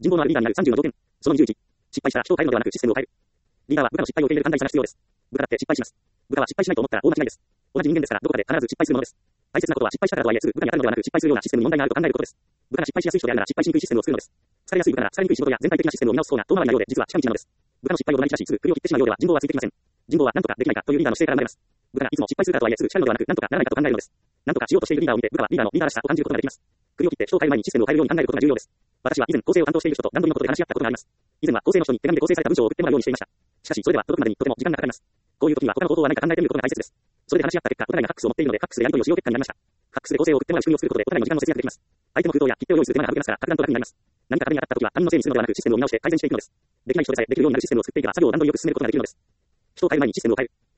人望のあるリーダーになる30の条件。その21。失敗したら人を変えるのではなくシステムを変える。リーダーは部下の失敗を受け入れる寛大さが必要です。部下だって失敗します。部下は失敗しないと思ったら大間違いです。同じ人間ですから、どこかで必ず失敗するものです。大切なことは失敗したからとはいえすぐ部下に当たるのではなく失敗するようなシステムに問題があると考えることです。部下が失敗しやすい人であるなら失敗しにくいシステムを作るのです。疲れやすい部下なら疲れにくい仕事や全体的なシステムを見直す方が遠回りなようで実は近道なのです。部下の失敗を同じ出しすぐ首を切ってしまうようでは人望はついてきません。人望は何とかできないかというリーダーの姿勢から生まれます。部下がいつも失敗するからとはいえすぐ叱るのではなく何とかならないかと考えるのです。何とかしようとしているリーダーを見て部下はリーダーのリーダーらしさを感じることができます。首を切って人を変える前にシステムを変えるように考えることが重要です。私は以前構成を担当している人と段取りのことで話し合ったことがあります。以前は構成の人に手紙で構成された文章を送ってもらうようにしていました。しかしそれでは届くまでにとても時間がかかります。こういう時には他の方法は何か考えてみることが大切です。それで話し合った結果、お互いがファックスを持っているのでファックスでやり取りをしよう結果になりました。ファックスで構成を送ってもらう仕組みを作ることでお互いの時間の節約できます。相手の封筒や切手を用意する手間が省けますから格段と楽になります。何か壁に当たった時は他人のせいにするのではなくシステムを見直して改善していくのです。できない人でさえできるようになるシステムを作っていけば作業を段取りよく進めることができるのです。人を変える前にシステムを変える。